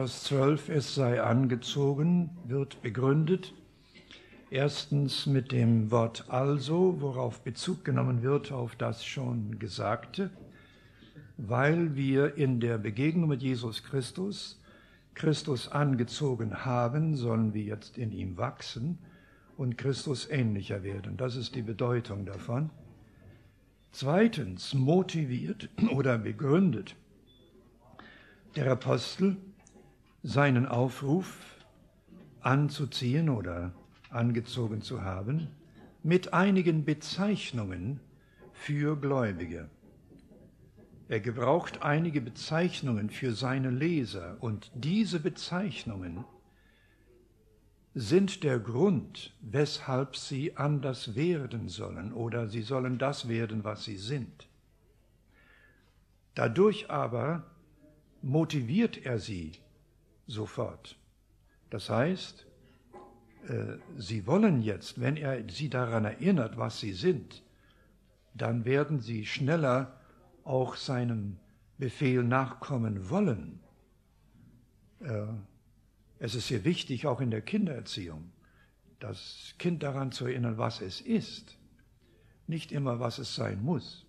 Vers 12, es sei angezogen, wird begründet. Erstens mit dem Wort also, worauf Bezug genommen wird auf das schon Gesagte, weil wir in der Begegnung mit Jesus Christus angezogen haben, sollen wir jetzt in ihm wachsen und Christus ähnlicher werden. Das ist die Bedeutung davon. Zweitens motiviert oder begründet der Apostel seinen Aufruf anzuziehen oder angezogen zu haben mit einigen Bezeichnungen für Gläubige. Er gebraucht einige Bezeichnungen für seine Leser und diese Bezeichnungen sind der Grund, weshalb sie anders werden sollen oder sie sollen das werden, was sie sind. Dadurch aber motiviert er sie sofort. Das heißt, sie wollen jetzt, wenn er sie daran erinnert, was sie sind, dann werden sie schneller auch seinem Befehl nachkommen wollen. Es ist hier wichtig, auch in der Kindererziehung, das Kind daran zu erinnern, was es ist, nicht immer, was es sein muss.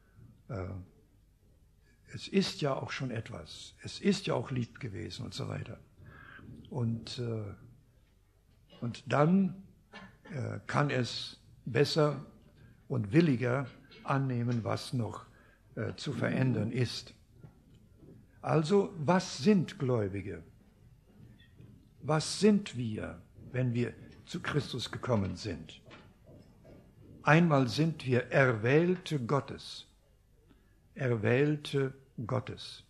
Es ist ja auch schon etwas, es ist ja auch lieb gewesen und so weiter. Und dann kann es besser und williger annehmen, was noch zu verändern ist. Also, was sind Gläubige? Was sind wir, wenn wir zu Christus gekommen sind? Einmal sind wir Erwählte Gottes. Erwählte Gottes.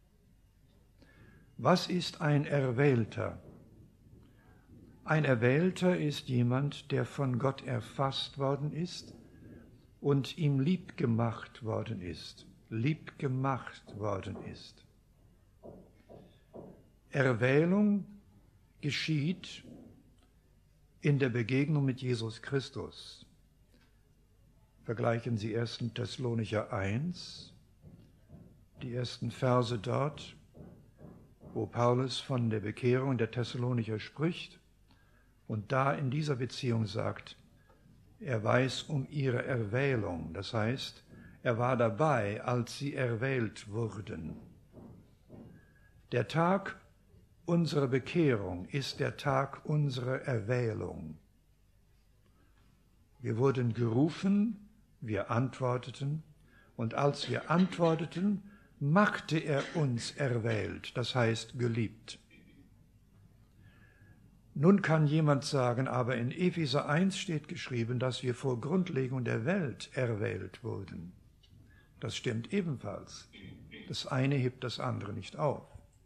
Was ist ein Erwählter? Ein Erwählter ist jemand, der von Gott erfasst worden ist und ihm lieb gemacht worden ist. Lieb gemacht worden ist. Erwählung geschieht in der Begegnung mit Jesus Christus. Vergleichen Sie 1. Thessalonicher 1, die ersten Verse dort, wo Paulus von der Bekehrung der Thessalonicher spricht und da in dieser Beziehung sagt, er weiß um ihre Erwählung. Das heißt, er war dabei, als sie erwählt wurden. Der Tag unserer Bekehrung ist der Tag unserer Erwählung. Wir wurden gerufen, wir antworteten, und als wir antworteten, machte er uns erwählt, das heißt geliebt. Nun kann jemand sagen, aber in Epheser 1 steht geschrieben, dass wir vor Grundlegung der Welt erwählt wurden. Das stimmt ebenfalls. Das eine hebt das andere nicht auf.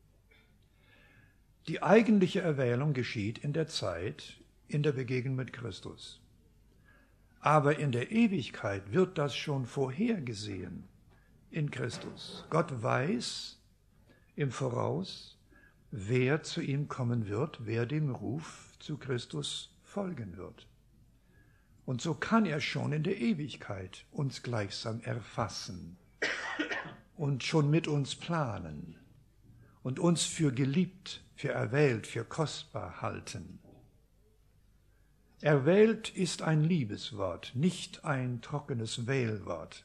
Die eigentliche Erwählung geschieht in der Zeit, in der Begegnung mit Christus. Aber in der Ewigkeit wird das schon vorhergesehen in Christus. Gott weiß im Voraus, wer zu ihm kommen wird, wer dem Ruf zu Christus folgen wird. Und so kann er schon in der Ewigkeit uns gleichsam erfassen und schon mit uns planen und uns für geliebt, für erwählt, für kostbar halten. Erwählt ist ein Liebeswort, nicht ein trockenes Wählwort.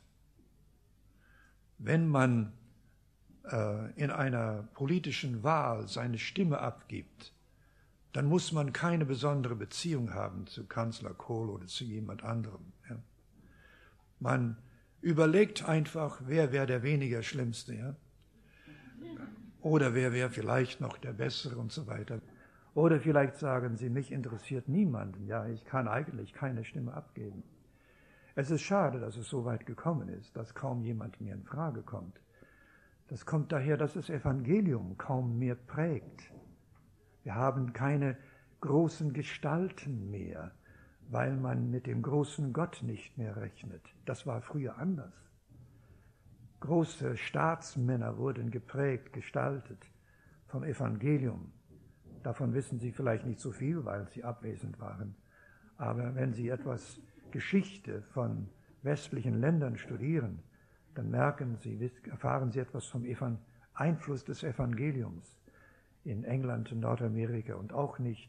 Wenn man in einer politischen Wahl seine Stimme abgibt, dann muss man keine besondere Beziehung haben zu Kanzler Kohl oder zu jemand anderem. Ja. Man überlegt einfach, wer wäre der weniger Schlimmste, ja? Oder wer wäre vielleicht noch der Bessere und so weiter. Oder vielleicht sagen Sie, mich interessiert niemanden, ja, ich kann eigentlich keine Stimme abgeben. Es ist schade, dass es so weit gekommen ist, dass kaum jemand mir in Frage kommt. Das kommt daher, dass das Evangelium kaum mehr prägt. Wir haben keine großen Gestalten mehr, weil man mit dem großen Gott nicht mehr rechnet. Das war früher anders. Große Staatsmänner wurden geprägt, gestaltet vom Evangelium. Davon wissen Sie vielleicht nicht so viel, weil Sie abwesend waren. Aber wenn Sie etwas Geschichte von westlichen Ländern studieren, dann erfahren Sie etwas vom Einfluss des Evangeliums in England und Nordamerika und auch nicht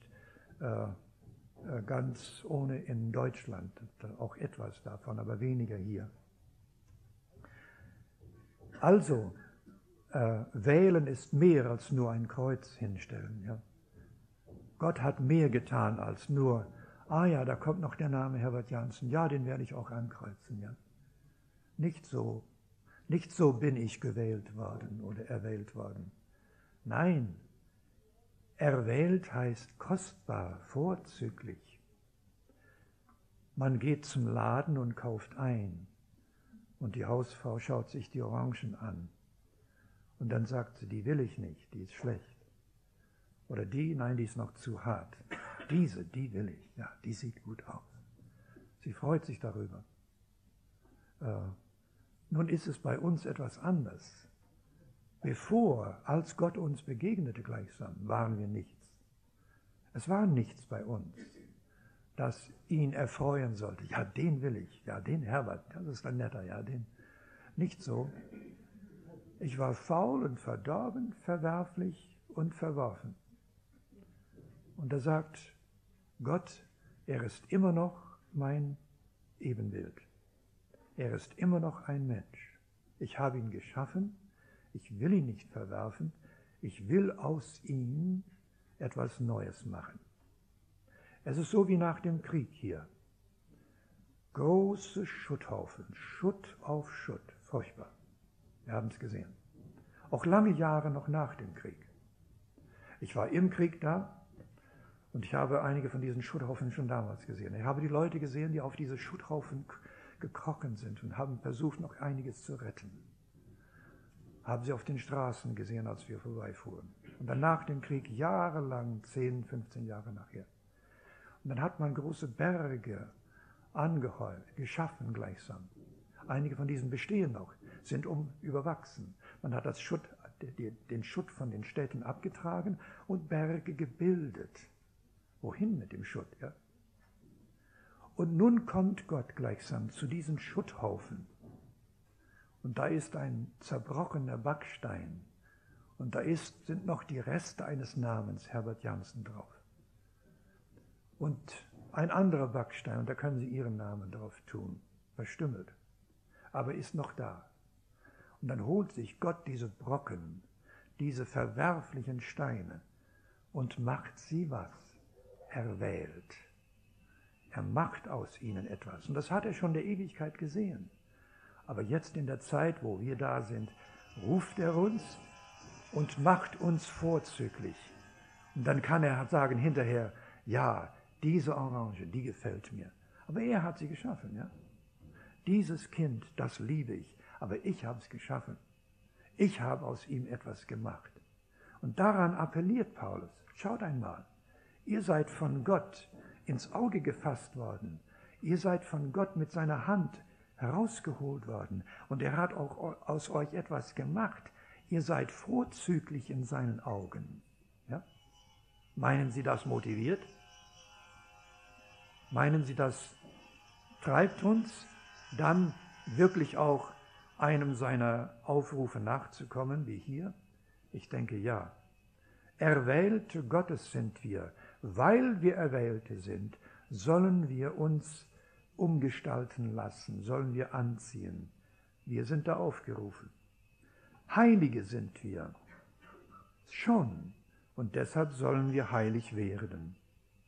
ganz ohne in Deutschland. Auch etwas davon, aber weniger hier. Also, wählen ist mehr als nur ein Kreuz hinstellen. Ja. Gott hat mehr getan als nur, ja, da kommt noch der Name Herbert Janssen, ja, den werde ich auch ankreuzen. Ja. Nicht so bin ich gewählt worden oder erwählt worden. Nein, erwählt heißt kostbar, vorzüglich. Man geht zum Laden und kauft ein und die Hausfrau schaut sich die Orangen an und dann sagt sie, die will ich nicht, die ist schlecht. Oder die, nein, die ist noch zu hart. Diese, die will ich, ja, die sieht gut aus. Sie freut sich darüber. Nun ist es bei uns etwas anders. Als Gott uns begegnete gleichsam, waren wir nichts. Es war nichts bei uns, das ihn erfreuen sollte. Ja, den will ich, ja, den Herbert, das ist ein netter, ja, den. Nicht so. Ich war faul und verdorben, verwerflich und verworfen. Und da sagt Gott, er ist immer noch mein Ebenbild. Er ist immer noch ein Mensch. Ich habe ihn geschaffen, ich will ihn nicht verwerfen, ich will aus ihm etwas Neues machen. Es ist so wie nach dem Krieg hier. Große Schutthaufen, Schutt auf Schutt, furchtbar. Wir haben es gesehen. Auch lange Jahre noch nach dem Krieg. Ich war im Krieg da und ich habe einige von diesen Schutthaufen schon damals gesehen. Ich habe die Leute gesehen, die auf diese Schutthaufen gekrochen sind und haben versucht, noch einiges zu retten. Haben sie auf den Straßen gesehen, als wir vorbeifuhren. Und dann nach dem Krieg, jahrelang, 10, 15 Jahre nachher. Und dann hat man große Berge angehäuft, geschaffen gleichsam. Einige von diesen bestehen noch, sind überwachsen. Man hat den Schutt von den Städten abgetragen und Berge gebildet. Wohin mit dem Schutt? Ja? Und nun kommt Gott gleichsam zu diesen Schutthaufen. Und da ist ein zerbrochener Backstein. Und da sind noch die Reste eines Namens, Herbert Janssen, drauf. Und ein anderer Backstein, und da können Sie Ihren Namen drauf tun, verstümmelt. Aber ist noch da. Und dann holt sich Gott diese Brocken, diese verwerflichen Steine und macht sie was? Erwählt. Er macht aus ihnen etwas. Und das hat er schon der Ewigkeit gesehen. Aber jetzt in der Zeit, wo wir da sind, ruft er uns und macht uns vorzüglich. Und dann kann er sagen hinterher, ja, diese Orange, die gefällt mir. Aber er hat sie geschaffen, ja. Dieses Kind, das liebe ich, aber ich habe es geschaffen. Ich habe aus ihm etwas gemacht. Und daran appelliert Paulus. Schaut einmal, ihr seid von Gott ins Auge gefasst worden. Ihr seid von Gott mit seiner Hand herausgeholt worden. Und er hat auch aus euch etwas gemacht. Ihr seid vorzüglich in seinen Augen. Ja? Meinen Sie, das motiviert? Meinen Sie, das treibt uns, dann wirklich auch einem seiner Aufrufe nachzukommen, wie hier? Ich denke, ja. Erwählte Gottes sind wir. Weil wir Erwählte sind, sollen wir uns umgestalten lassen, sollen wir anziehen. Wir sind da aufgerufen. Heilige sind wir. Schon. Und deshalb sollen wir heilig werden.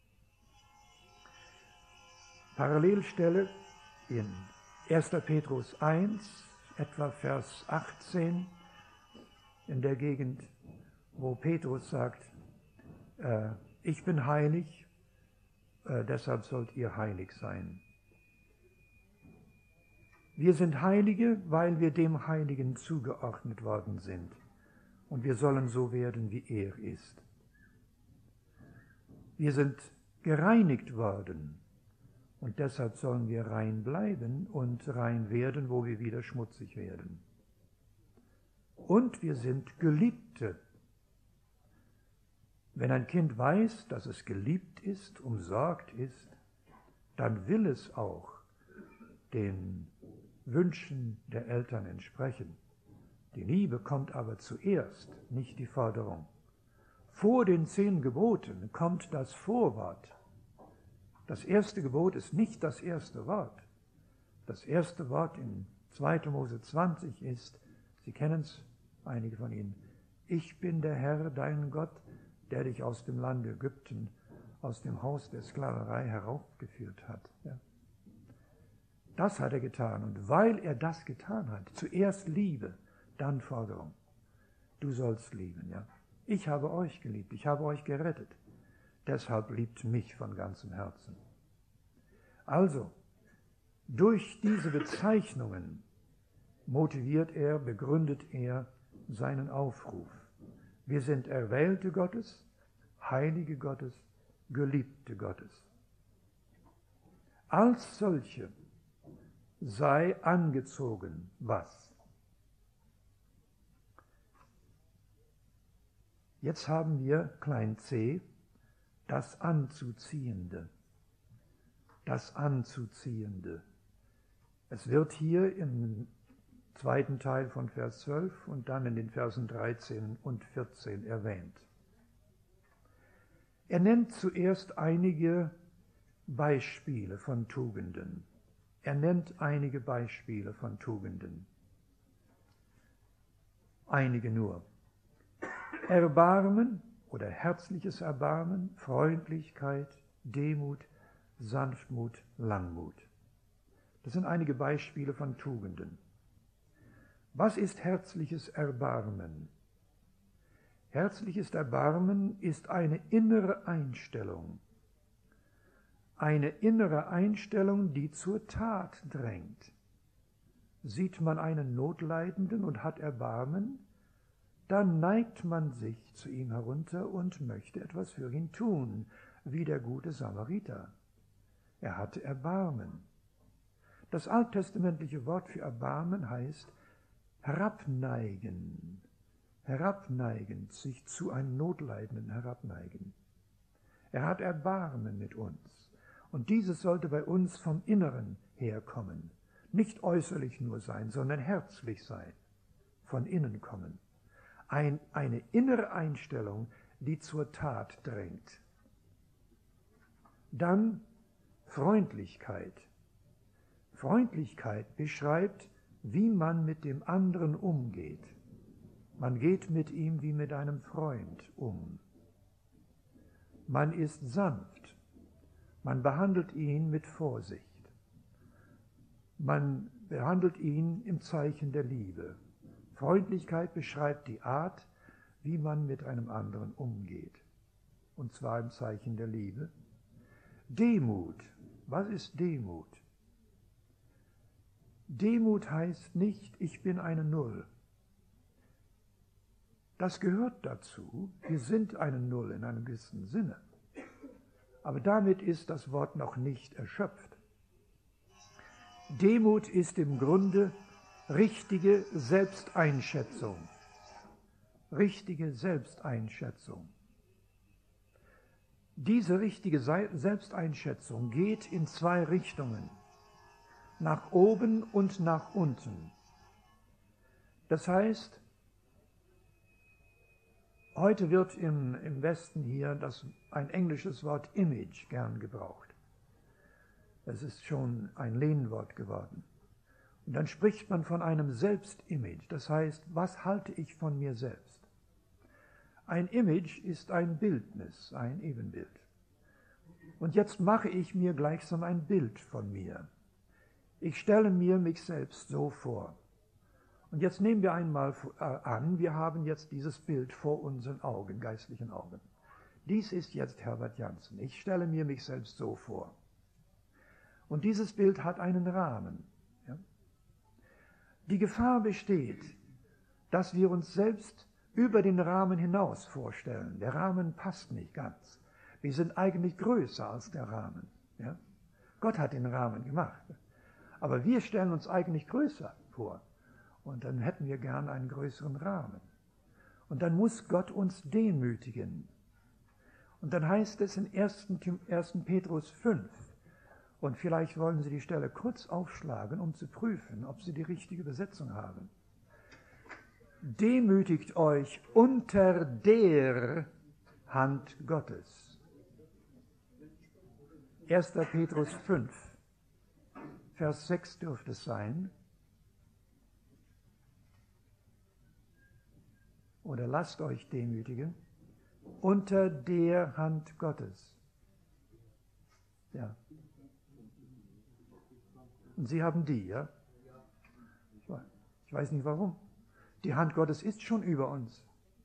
Parallelstelle in 1. Petrus 1, etwa Vers 18, in der Gegend, wo Petrus sagt, ich bin heilig, deshalb sollt ihr heilig sein. Wir sind Heilige, weil wir dem Heiligen zugeordnet worden sind. Und wir sollen so werden, wie er ist. Wir sind gereinigt worden. Und deshalb sollen wir rein bleiben und rein werden, wo wir wieder schmutzig werden. Und wir sind Geliebte. Wenn ein Kind weiß, dass es geliebt ist, umsorgt ist, dann will es auch den Wünschen der Eltern entsprechen. Die Liebe kommt aber zuerst, nicht die Forderung. Vor den 10 Geboten kommt das Vorwort. Das erste Gebot ist nicht das erste Wort. Das erste Wort in 2. Mose 20 ist, Sie kennen es, einige von Ihnen, ich bin der Herr, dein Gott, der dich aus dem Land Ägypten, aus dem Haus der Sklaverei heraufgeführt hat. Ja. Das hat er getan. Und weil er das getan hat, zuerst Liebe, dann Forderung. Du sollst lieben, ja. Ich habe euch geliebt, ich habe euch gerettet. Deshalb liebt mich von ganzem Herzen. Also, durch diese Bezeichnungen motiviert er, begründet er seinen Aufruf. Wir sind Erwählte Gottes, Heilige Gottes, Geliebte Gottes. Als solche sei angezogen was? Jetzt haben wir klein c, das Anzuziehende. Das Anzuziehende. Es wird hier im zweiten Teil von Vers 12 und dann in den Versen 13 und 14 erwähnt. Er nennt zuerst einige Beispiele von Tugenden. Er nennt einige Beispiele von Tugenden. Einige nur. Erbarmen oder herzliches Erbarmen, Freundlichkeit, Demut, Sanftmut, Langmut. Das sind einige Beispiele von Tugenden. Was ist herzliches Erbarmen? Herzliches Erbarmen ist eine innere Einstellung. Eine innere Einstellung, die zur Tat drängt. Sieht man einen Notleidenden und hat Erbarmen, dann neigt man sich zu ihm herunter und möchte etwas für ihn tun, wie der gute Samariter. Er hatte Erbarmen. Das alttestamentliche Wort für Erbarmen heißt herabneigen. Herabneigen, sich zu einem Notleidenden herabneigen. Er hat Erbarmen mit uns. Und dieses sollte bei uns vom Inneren herkommen. Nicht äußerlich nur sein, sondern herzlich sein. Von innen kommen. Eine innere Einstellung, die zur Tat drängt. Dann Freundlichkeit. Freundlichkeit beschreibt, wie man mit dem anderen umgeht. Man geht mit ihm wie mit einem Freund um. Man ist sanft. Man behandelt ihn mit Vorsicht. Man behandelt ihn im Zeichen der Liebe. Freundlichkeit beschreibt die Art, wie man mit einem anderen umgeht. Und zwar im Zeichen der Liebe. Demut. Was ist Demut? Demut heißt nicht, ich bin eine Null. Das gehört dazu. Wir sind eine Null in einem gewissen Sinne. Aber damit ist das Wort noch nicht erschöpft. Demut ist im Grunde richtige Selbsteinschätzung. Richtige Selbsteinschätzung. Diese richtige Selbsteinschätzung geht in 2 Richtungen. Nach oben und nach unten. Das heißt, heute wird im Westen hier ein englisches Wort Image gern gebraucht. Es ist schon ein Lehnwort geworden. Und dann spricht man von einem Selbstimage. Das heißt, was halte ich von mir selbst? Ein Image ist ein Bildnis, ein Ebenbild. Und jetzt mache ich mir gleichsam ein Bild von mir. Ich stelle mir mich selbst so vor. Und jetzt nehmen wir einmal an, wir haben jetzt dieses Bild vor unseren Augen, geistlichen Augen. Dies ist jetzt Herbert Janssen. Ich stelle mir mich selbst so vor. Und dieses Bild hat einen Rahmen. Ja? Die Gefahr besteht, dass wir uns selbst über den Rahmen hinaus vorstellen. Der Rahmen passt nicht ganz. Wir sind eigentlich größer als der Rahmen. Ja? Gott hat den Rahmen gemacht. Aber wir stellen uns eigentlich größer vor. Und dann hätten wir gern einen größeren Rahmen. Und dann muss Gott uns demütigen. Und dann heißt es in 1. Petrus 5, und vielleicht wollen Sie die Stelle kurz aufschlagen, um zu prüfen, ob Sie die richtige Übersetzung haben. Demütigt euch unter der Hand Gottes. 1. Petrus 5, Vers 6 dürfte es sein. Oder lasst euch demütigen unter der Hand Gottes. Ja. Und Sie haben die, ja? Ich weiß nicht warum. Die Hand Gottes ist schon über uns.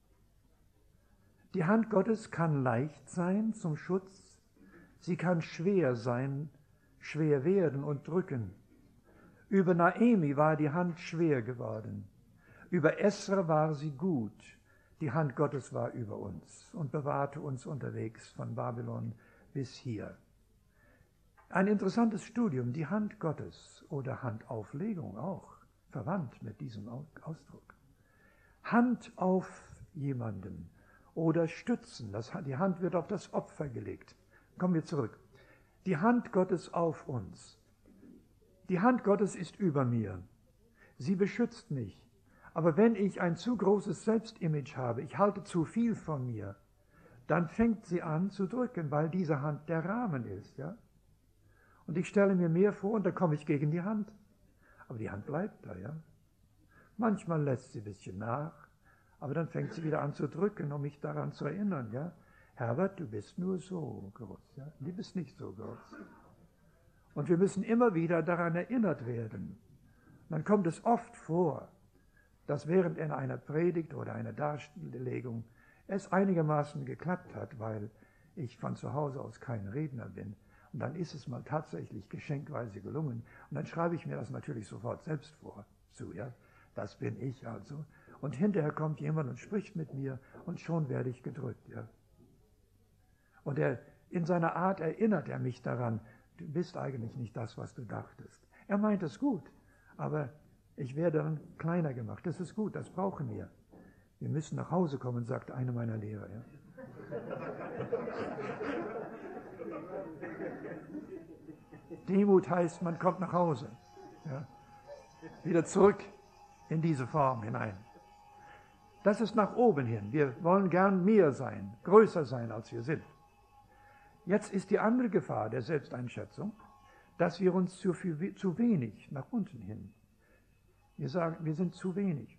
Die Hand Gottes kann leicht sein zum Schutz. Sie kann schwer sein, schwer werden und drücken. Über Naemi war die Hand schwer geworden. Über Esra war sie gut. Die Hand Gottes war über uns und bewahrte uns unterwegs von Babylon bis hier. Ein interessantes Studium, die Hand Gottes oder Handauflegung auch, verwandt mit diesem Ausdruck. Hand auf jemanden oder stützen, die Hand wird auf das Opfer gelegt. Kommen wir zurück. Die Hand Gottes auf uns. Die Hand Gottes ist über mir. Sie beschützt mich. Aber wenn ich ein zu großes Selbstimage habe, ich halte zu viel von mir, dann fängt sie an zu drücken, weil diese Hand der Rahmen ist. Ja? Und ich stelle mir mehr vor und dann komme ich gegen die Hand. Aber die Hand bleibt da. Ja? Manchmal lässt sie ein bisschen nach, aber dann fängt sie wieder an zu drücken, um mich daran zu erinnern. Ja? Herbert, du bist nur so groß. Ja? Du bist nicht so groß. Und wir müssen immer wieder daran erinnert werden. Und dann kommt es oft vor, dass während in einer Predigt oder einer Darlegung es einigermaßen geklappt hat, weil ich von zu Hause aus kein Redner bin. Und dann ist es mal tatsächlich geschenkweise gelungen. Und dann schreibe ich mir das natürlich sofort selbst zu. Ja? Das bin ich also. Und hinterher kommt jemand und spricht mit mir und schon werde ich gedrückt. Ja? Und in seiner Art erinnert er mich daran, du bist eigentlich nicht das, was du dachtest. Er meint es gut, aber ich werde dann kleiner gemacht. Das ist gut, das brauchen wir. Wir müssen nach Hause kommen, sagt einer meiner Lehrer. Ja? Demut heißt, man kommt nach Hause. Ja? Wieder zurück in diese Form hinein. Das ist nach oben hin. Wir wollen gern mehr sein, größer sein, als wir sind. Jetzt ist die andere Gefahr der Selbsteinschätzung, dass wir uns zu wenig nach unten hin. Wir sagen, wir sind zu wenig.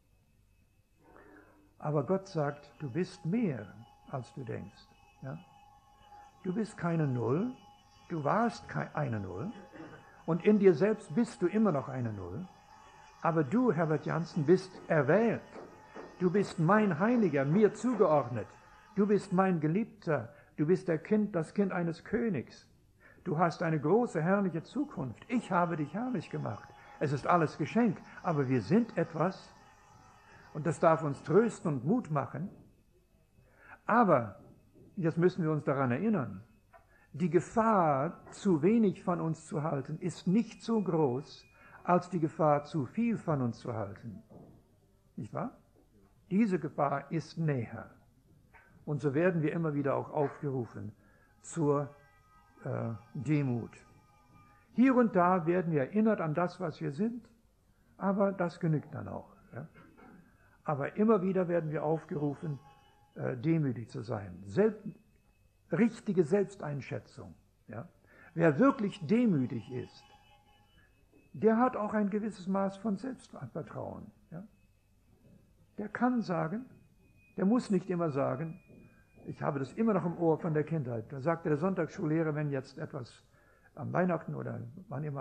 Aber Gott sagt, du bist mehr, als du denkst. Ja? Du bist keine Null, du warst eine Null und in dir selbst bist du immer noch eine Null. Aber du, Herbert Janssen, bist erwählt. Du bist mein Heiliger, mir zugeordnet. Du bist mein Geliebter. Du bist das Kind eines Königs. Du hast eine große, herrliche Zukunft. Ich habe dich herrlich gemacht. Es ist alles Geschenk, aber wir sind etwas und das darf uns trösten und Mut machen. Aber, jetzt müssen wir uns daran erinnern, die Gefahr, zu wenig von uns zu halten, ist nicht so groß, als die Gefahr, zu viel von uns zu halten. Nicht wahr? Diese Gefahr ist näher. Und so werden wir immer wieder auch aufgerufen zur Demut. Hier und da werden wir erinnert an das, was wir sind, aber das genügt dann auch. Ja? Aber immer wieder werden wir aufgerufen, demütig zu sein. Richtige Selbsteinschätzung. Ja? Wer wirklich demütig ist, der hat auch ein gewisses Maß von Selbstvertrauen. Ja? Der kann sagen, der muss nicht immer sagen, ich habe das immer noch im Ohr von der Kindheit. Da sagte der Sonntagsschullehrer, wenn jetzt etwas am Weihnachten oder wann immer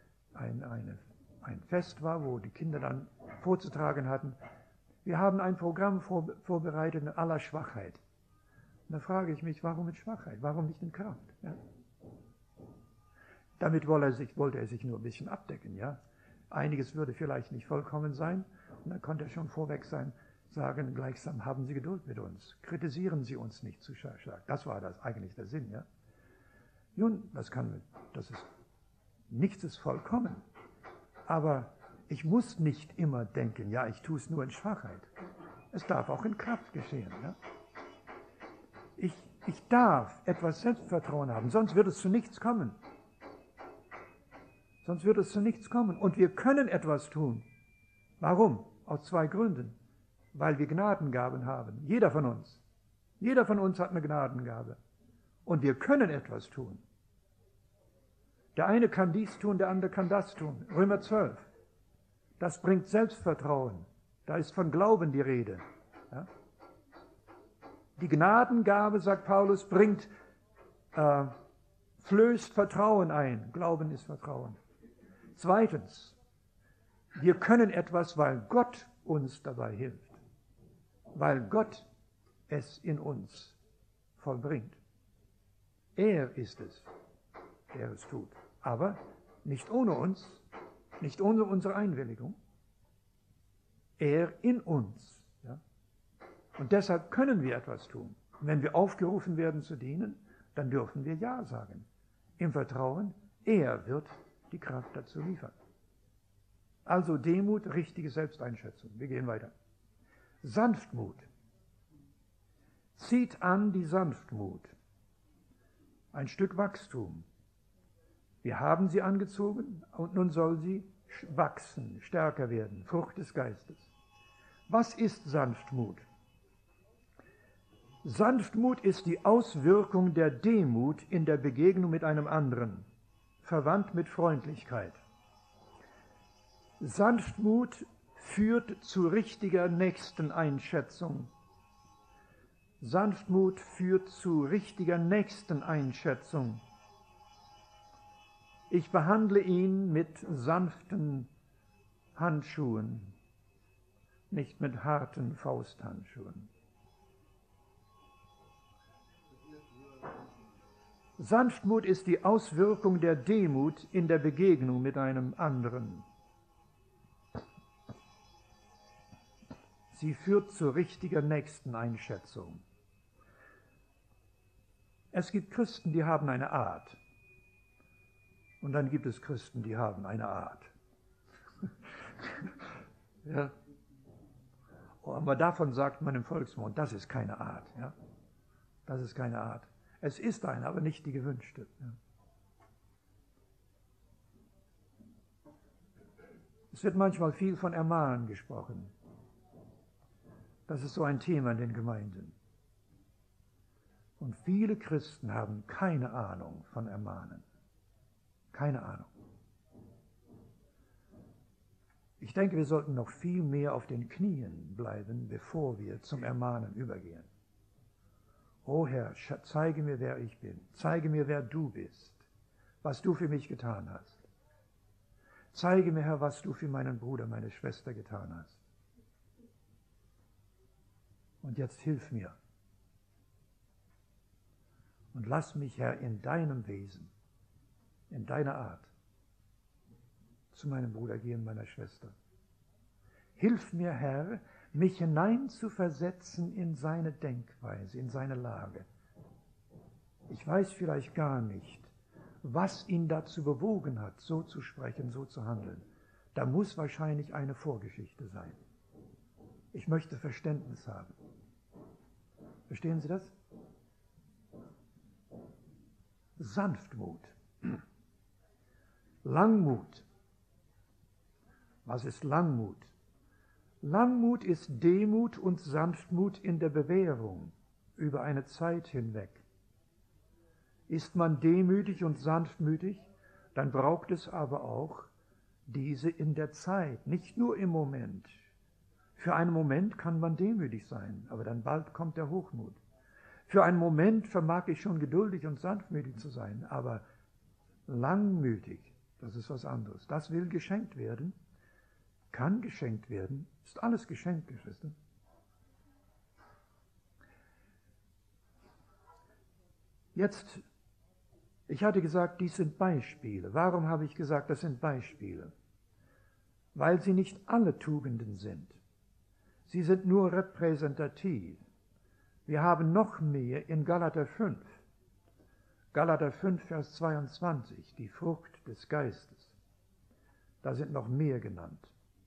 ein Fest war, wo die Kinder dann vorzutragen hatten, wir haben ein Programm vorbereitet in aller Schwachheit. Und da frage ich mich, warum mit Schwachheit? Warum nicht in Kraft? Ja? Damit wollte er sich nur ein bisschen abdecken. Ja? Einiges würde vielleicht nicht vollkommen sein. Und dann konnte er schon vorweg sagen, gleichsam haben Sie Geduld mit uns. Kritisieren Sie uns nicht zu stark. Das war eigentlich der Sinn. Ja? Nun, nichts ist vollkommen. Aber ich muss nicht immer denken, ja, ich tue es nur in Schwachheit. Es darf auch in Kraft geschehen. Ja? Ich darf etwas Selbstvertrauen haben, sonst wird es zu nichts kommen. Sonst wird es zu nichts kommen. Und wir können etwas tun. Warum? Aus 2 Gründen. Weil wir Gnadengaben haben. Jeder von uns. Jeder von uns hat eine Gnadengabe. Und wir können etwas tun. Der eine kann dies tun, der andere kann das tun. Römer 12. Das bringt Selbstvertrauen. Da ist von Glauben die Rede. Ja? Die Gnadengabe, sagt Paulus, flößt Vertrauen ein. Glauben ist Vertrauen. Zweitens, wir können etwas, weil Gott uns dabei hilft. Weil Gott es in uns vollbringt. Er ist es, der es tut. Aber nicht ohne uns, nicht ohne unsere Einwilligung. Er in uns. Ja? Und deshalb können wir etwas tun. Und wenn wir aufgerufen werden zu dienen, dann dürfen wir Ja sagen. Im Vertrauen, er wird die Kraft dazu liefern. Also Demut, richtige Selbsteinschätzung. Wir gehen weiter. Sanftmut. Zieht an die Sanftmut. Ein Stück Wachstum. Wir haben sie angezogen und nun soll sie wachsen, stärker werden. Frucht des Geistes. Was ist Sanftmut? Sanftmut ist die Auswirkung der Demut in der Begegnung mit einem anderen, verwandt mit Freundlichkeit. Sanftmut führt zu richtiger Nächsteneinschätzung. Sanftmut führt zu richtiger Nächsteneinschätzung. Ich behandle ihn mit sanften Handschuhen, nicht mit harten Fausthandschuhen. Sanftmut ist die Auswirkung der Demut in der Begegnung mit einem anderen. Sie führt zu richtiger Nächsteneinschätzung. Es gibt Christen, die haben eine Art. Und dann gibt es Christen, die haben eine Art. Ja. Aber davon sagt man im Volksmund, das ist keine Art. Ja. Das ist keine Art. Es ist eine, aber nicht die gewünschte. Ja. Es wird manchmal viel von Ermahnen gesprochen. Das ist so ein Thema in den Gemeinden. Und viele Christen haben keine Ahnung von Ermahnen. Keine Ahnung. Ich denke, wir sollten noch viel mehr auf den Knien bleiben, bevor wir zum Ermahnen übergehen. O Herr, zeige mir, wer ich bin. Zeige mir, wer du bist. Was du für mich getan hast. Zeige mir, Herr, was du für meinen Bruder, meine Schwester getan hast. Und jetzt hilf mir. Und lass mich, Herr, in deinem Wesen, in deiner Art, zu meinem Bruder gehen, meiner Schwester. Hilf mir, Herr, mich hineinzuversetzen in seine Denkweise, in seine Lage. Ich weiß vielleicht gar nicht, was ihn dazu bewogen hat, so zu sprechen, so zu handeln. Da muss wahrscheinlich eine Vorgeschichte sein. Ich möchte Verständnis haben. Verstehen Sie das? Sanftmut. Langmut. Was ist Langmut? Langmut ist Demut und Sanftmut in der Bewährung über eine Zeit hinweg. Ist man demütig und sanftmütig, dann braucht es aber auch diese in der Zeit, nicht nur im Moment. Für einen Moment kann man demütig sein, aber dann bald kommt der Hochmut. Für einen Moment vermag ich schon geduldig und sanftmütig zu sein, aber langmütig, das ist was anderes. Das will geschenkt werden, kann geschenkt werden, ist alles geschenkt, Geschwister. Jetzt, ich hatte gesagt, dies sind Beispiele. Warum habe ich gesagt, das sind Beispiele? Weil sie nicht alle Tugenden sind. Sie sind nur repräsentativ. Wir haben noch mehr in Galater 5. Galater 5, Vers 22, die Frucht des Geistes. Da sind noch mehr genannt.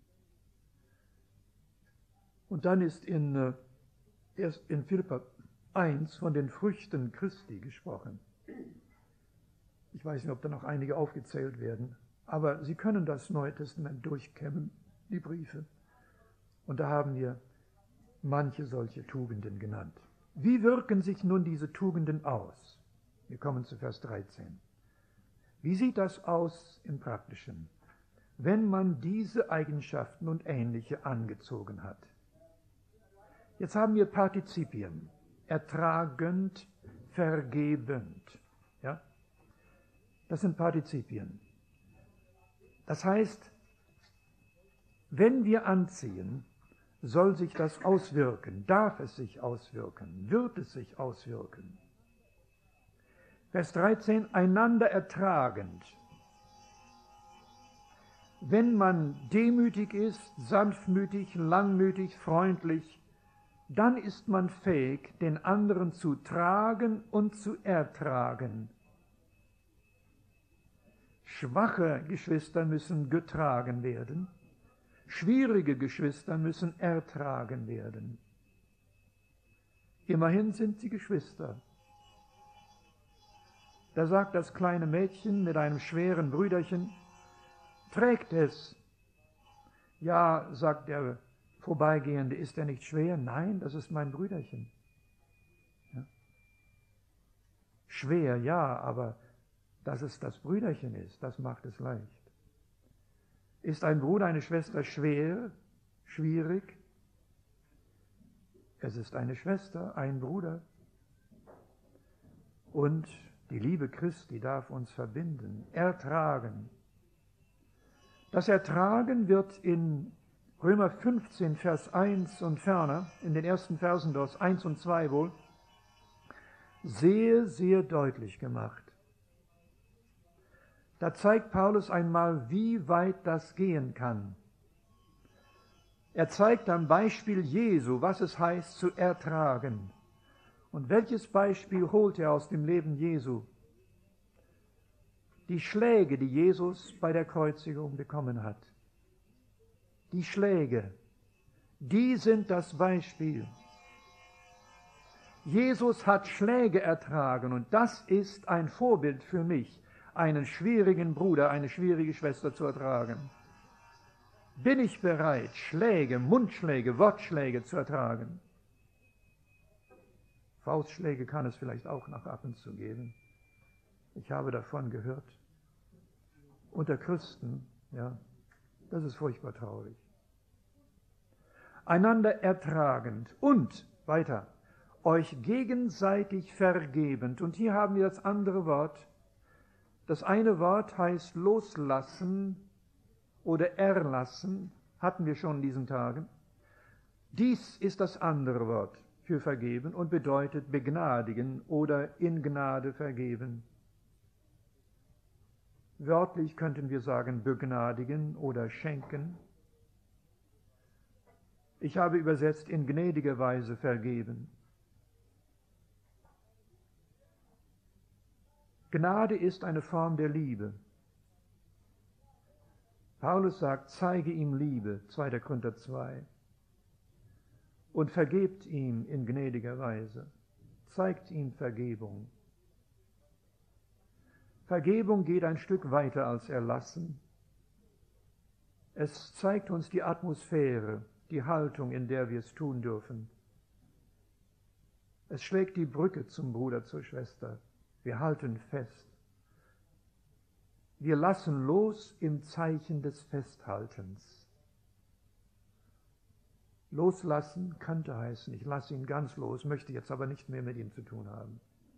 Und dann ist in Philipper 1 von den Früchten Christi gesprochen. Ich weiß nicht, ob da noch einige aufgezählt werden, aber Sie können das Neue Testament durchkämmen, die Briefe. Und da haben wir manche solche Tugenden genannt. Wie wirken sich nun diese Tugenden aus? Wir kommen zu Vers 13. Wie sieht das aus im Praktischen, wenn man diese Eigenschaften und ähnliche angezogen hat? Jetzt haben wir Partizipien, ertragend, vergebend. Ja? Das sind Partizipien. Das heißt, wenn wir anziehen, soll sich das auswirken, darf es sich auswirken, wird es sich auswirken. Vers 13, einander ertragend. Wenn man demütig ist, sanftmütig, langmütig, freundlich, dann ist man fähig, den anderen zu tragen und zu ertragen. Schwache Geschwister müssen getragen werden. Schwierige Geschwister müssen ertragen werden. Immerhin sind sie Geschwister. Da sagt das kleine Mädchen mit einem schweren Brüderchen, trägt es. Ja, sagt der Vorbeigehende, ist er nicht schwer? Nein, das ist mein Brüderchen. Ja. Schwer, ja, aber dass es das Brüderchen ist, das macht es leicht. Ist ein Bruder, eine Schwester schwer, schwierig? Es ist eine Schwester, ein Bruder. Und die Liebe Christi darf uns verbinden, ertragen. Das Ertragen wird in Römer 15, Vers 1 und ferner, in den ersten Versen dort, 1 und 2 wohl, sehr, sehr deutlich gemacht. Da zeigt Paulus einmal, wie weit das gehen kann. Er zeigt am Beispiel Jesu, was es heißt zu ertragen. Und welches Beispiel holt er aus dem Leben Jesu? Die Schläge, die Jesus bei der Kreuzigung bekommen hat. Die Schläge, die sind das Beispiel. Jesus hat Schläge ertragen und das ist ein Vorbild für mich, einen schwierigen Bruder, eine schwierige Schwester zu ertragen. Bin ich bereit, Schläge, Mundschläge, Wortschläge zu ertragen? Faustschläge kann es vielleicht auch nach ab und zu geben. Ich habe davon gehört. Unter Christen, ja, das ist furchtbar traurig. Einander ertragend und, weiter, euch gegenseitig vergebend. Und hier haben wir das andere Wort. Das eine Wort heißt loslassen oder erlassen, hatten wir schon in diesen Tagen. Dies ist das andere Wort für vergeben und bedeutet begnadigen oder in Gnade vergeben. Wörtlich könnten wir sagen begnadigen oder schenken. Ich habe übersetzt in gnädiger Weise vergeben. Gnade ist eine Form der Liebe. Paulus sagt, zeige ihm Liebe, 2. Korinther 2. Und vergebt ihm in gnädiger Weise. Zeigt ihm Vergebung. Vergebung geht ein Stück weiter als Erlassen. Es zeigt uns die Atmosphäre, die Haltung, in der wir es tun dürfen. Es schlägt die Brücke zum Bruder, zur Schwester. Wir halten fest. Wir lassen los im Zeichen des Festhaltens. Loslassen könnte heißen, ich lasse ihn ganz los, möchte jetzt aber nicht mehr mit ihm zu tun haben.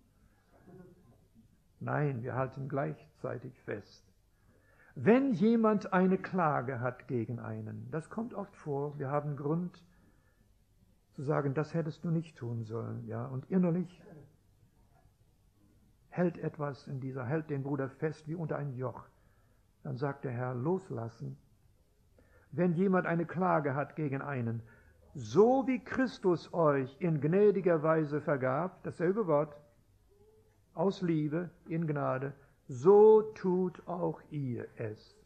Nein, wir halten gleichzeitig fest. Wenn jemand eine Klage hat gegen einen, das kommt oft vor, wir haben Grund zu sagen, das hättest du nicht tun sollen, ja, und innerlich hält etwas hält den Bruder fest wie unter ein Joch. Dann sagt der Herr, loslassen. Wenn jemand eine Klage hat gegen einen, so wie Christus euch in gnädiger Weise vergab, dasselbe Wort, aus Liebe, in Gnade, so tut auch ihr es.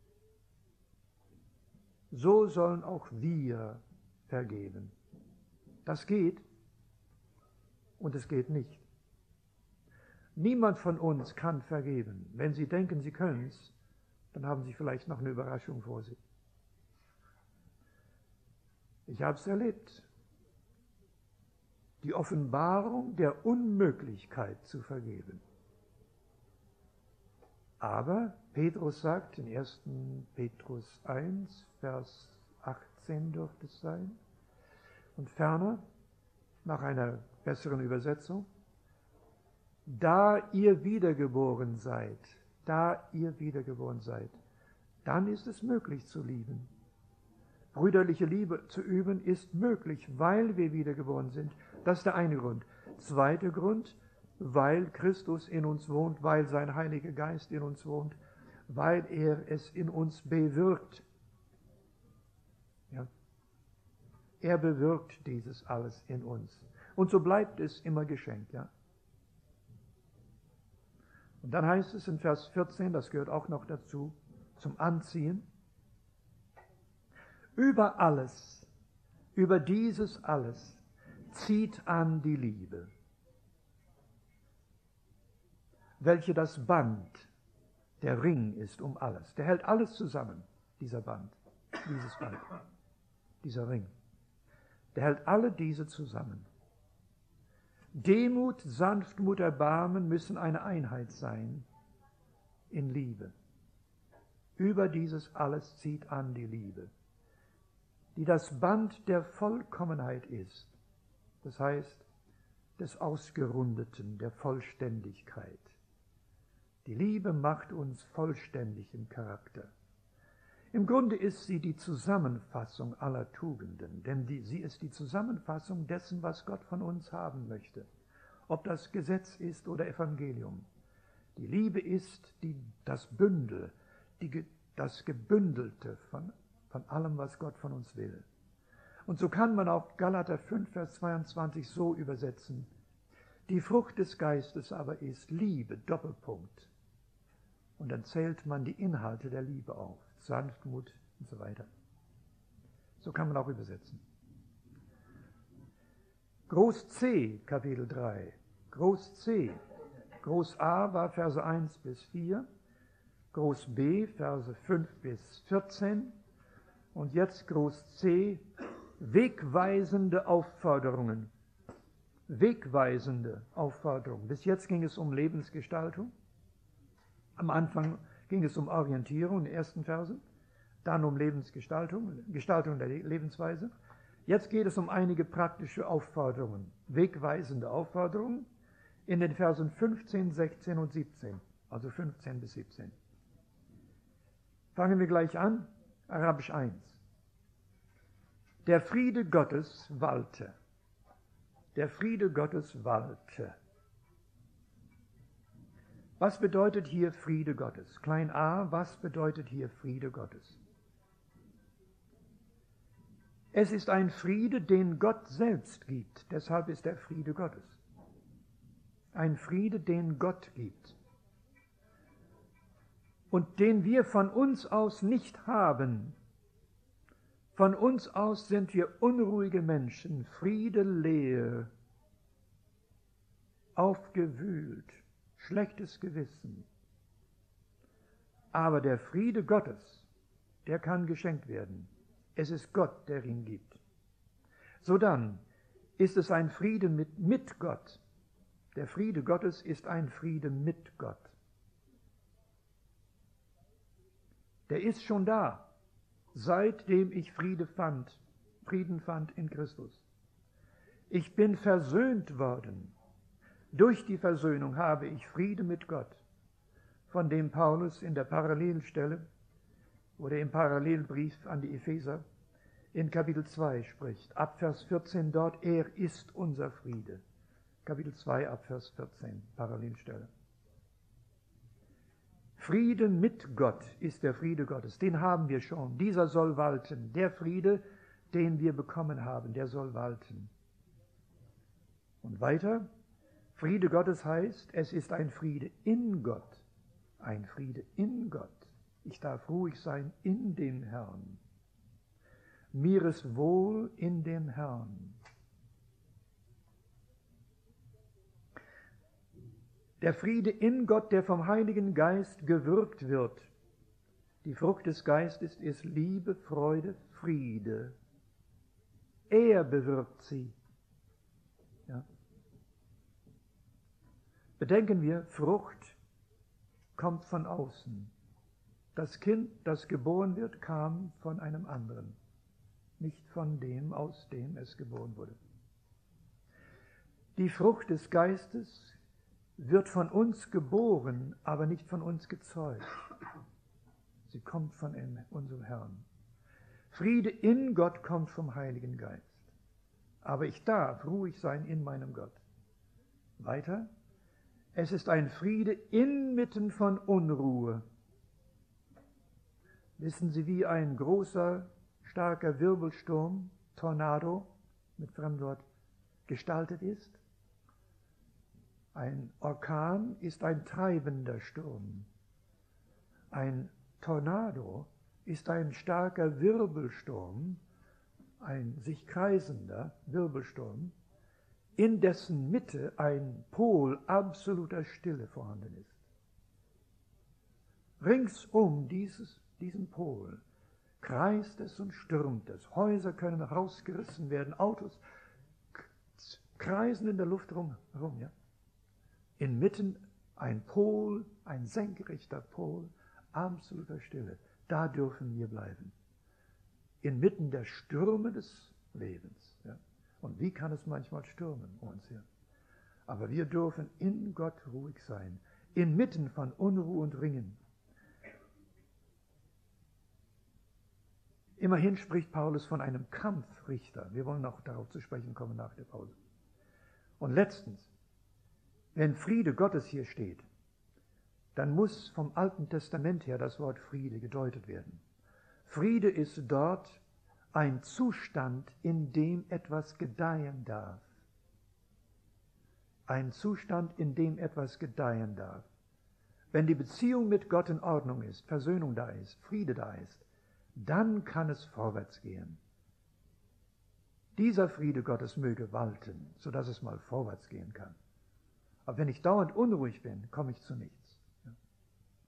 So sollen auch wir vergeben. Das geht und es geht nicht. Niemand von uns kann vergeben. Wenn Sie denken, Sie können es, dann haben Sie vielleicht noch eine Überraschung vor sich. Ich habe es erlebt. die Offenbarung der Unmöglichkeit zu vergeben. Aber Petrus sagt in 1. Petrus 1, Vers 18 dürfte es sein, und ferner, nach einer besseren Übersetzung, da ihr wiedergeboren seid, dann ist es möglich zu lieben. Brüderliche Liebe zu üben ist möglich, weil wir wiedergeboren sind. Das ist der eine Grund. Zweiter Grund, weil Christus in uns wohnt, weil sein Heiliger Geist in uns wohnt, weil er es in uns bewirkt. Ja. Er bewirkt dieses alles in uns. Und so bleibt es immer geschenkt. Ja. Und dann heißt es in Vers 14, das gehört auch noch dazu, zum Anziehen, über alles, über dieses alles zieht an die Liebe, welche das Band, der Ring ist um alles. Der hält alles zusammen, dieser Band, dieser Ring. Der hält alle diese zusammen. Demut, Sanftmut, Erbarmen müssen eine Einheit sein in Liebe. Über dieses alles zieht an die Liebe, die das Band der Vollkommenheit ist, das heißt des Ausgerundeten, der Vollständigkeit. Die Liebe macht uns vollständig im Charakter. Im Grunde ist sie die Zusammenfassung aller Tugenden, denn sie ist die Zusammenfassung dessen, was Gott von uns haben möchte, ob das Gesetz ist oder Evangelium. Die Liebe ist das Bündel, das Gebündelte von allem, was Gott von uns will. Und so kann man auch Galater 5, Vers 22 so übersetzen. Die Frucht des Geistes aber ist Liebe, Doppelpunkt. Und dann zählt man die Inhalte der Liebe auf, Sanftmut und so weiter. So kann man auch übersetzen. Groß C, Kapitel 3. Groß C. Groß A war Verse 1 bis 4. Groß B, Verse 5 bis 14. Und jetzt Groß C, wegweisende Aufforderungen. Wegweisende Aufforderungen. Bis jetzt ging es um Lebensgestaltung. Am Anfang ging es um Orientierung in den ersten Versen, dann um Lebensgestaltung, Gestaltung der Lebensweise. Jetzt geht es um einige praktische Aufforderungen, wegweisende Aufforderungen in den Versen 15, 16 und 17, also 15 bis 17. Fangen wir gleich an, Arabisch 1. Der Friede Gottes walte. Der Friede Gottes walte. Was bedeutet hier Friede Gottes? Klein a, was bedeutet hier Friede Gottes? Es ist ein Friede, den Gott selbst gibt. Deshalb ist der Friede Gottes. Ein Friede, den Gott gibt. Und den wir von uns aus nicht haben. Von uns aus sind wir unruhige Menschen, friedeleer, aufgewühlt, schlechtes Gewissen. Aber der Friede Gottes, der kann geschenkt werden. Es ist Gott, der ihn gibt. So dann ist es ein Friede mit Gott. Der Friede Gottes ist ein Friede mit Gott. Der ist schon da, seitdem ich Frieden fand in Christus. Ich bin versöhnt worden. Durch die Versöhnung habe ich Friede mit Gott, von dem Paulus in der Parallelstelle oder im Parallelbrief an die Epheser in Kapitel 2 spricht. Ab Vers 14 dort, er ist unser Friede. Kapitel 2 ab Vers 14, Parallelstelle. Frieden mit Gott ist der Friede Gottes, den haben wir schon. Dieser soll walten. Der Friede, den wir bekommen haben, der soll walten. Und weiter, Friede Gottes heißt, es ist ein Friede in Gott. Ein Friede in Gott. Ich darf ruhig sein in dem Herrn. Mir ist wohl in dem Herrn. Der Friede in Gott, der vom Heiligen Geist gewirkt wird. Die Frucht des Geistes ist Liebe, Freude, Friede. Er bewirkt sie. Ja. Bedenken wir, Frucht kommt von außen. Das Kind, das geboren wird, kam von einem anderen, nicht von dem, aus dem es geboren wurde. Die Frucht des Geistes wird von uns geboren, aber nicht von uns gezeugt. Sie kommt von unserem Herrn. Friede in Gott kommt vom Heiligen Geist. Aber ich darf ruhig sein in meinem Gott. Weiter. Es ist ein Friede inmitten von Unruhe. Wissen Sie, wie ein großer, starker Wirbelsturm, Tornado, mit Fremdwort, gestaltet ist? Ein Orkan ist ein treibender Sturm. Ein Tornado ist ein starker Wirbelsturm, ein sich kreisender Wirbelsturm, in dessen Mitte ein Pol absoluter Stille vorhanden ist. Ringsum diesen Pol kreist es und stürmt es. Häuser können rausgerissen werden, Autos kreisen in der Luft herum. Ja? Inmitten ein Pol, ein senkrechter Pol, absoluter Stille. Da dürfen wir bleiben. Inmitten der Stürme des Lebens. Ja? Und wie kann es manchmal stürmen um uns her? Aber wir dürfen in Gott ruhig sein, inmitten von Unruhe und Ringen. Immerhin spricht Paulus von einem Kampfrichter. Wir wollen auch darauf zu sprechen kommen nach der Pause. Und letztens, wenn Friede Gottes hier steht, dann muss vom Alten Testament her das Wort Friede gedeutet werden. Friede ist dort ein Zustand, in dem etwas gedeihen darf. Ein Zustand, in dem etwas gedeihen darf. Wenn die Beziehung mit Gott in Ordnung ist, Versöhnung da ist, Friede da ist, dann kann es vorwärts gehen. Dieser Friede Gottes möge walten, sodass es mal vorwärts gehen kann. Aber wenn ich dauernd unruhig bin, komme ich zu nichts.